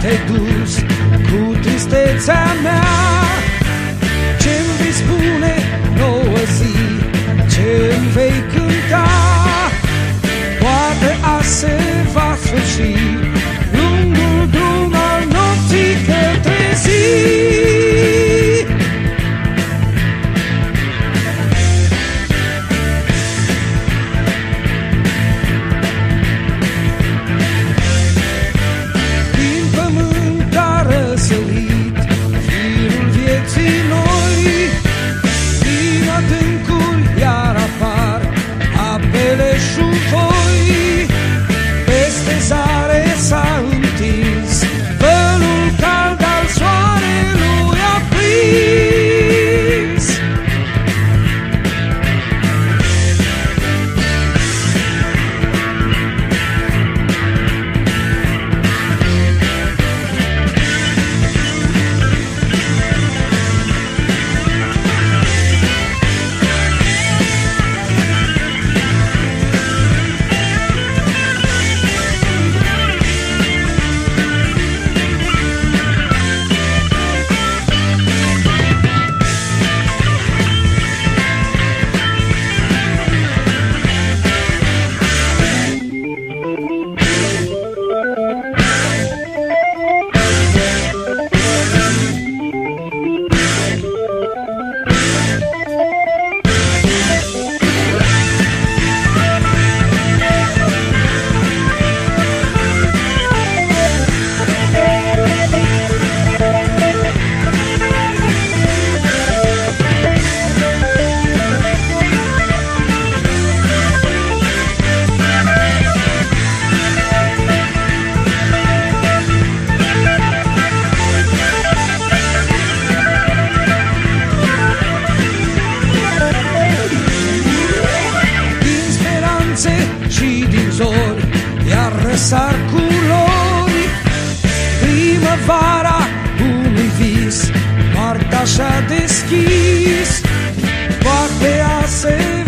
te-ai dus cu tristețea mea. Ce-mi vei spune nouă zi, ce-mi vei cânta? Poate azi se va sfârși lungul drum al nopții către zi. Iar răsar culori, primăvara unui vis, poarta și-a deschis, poate a se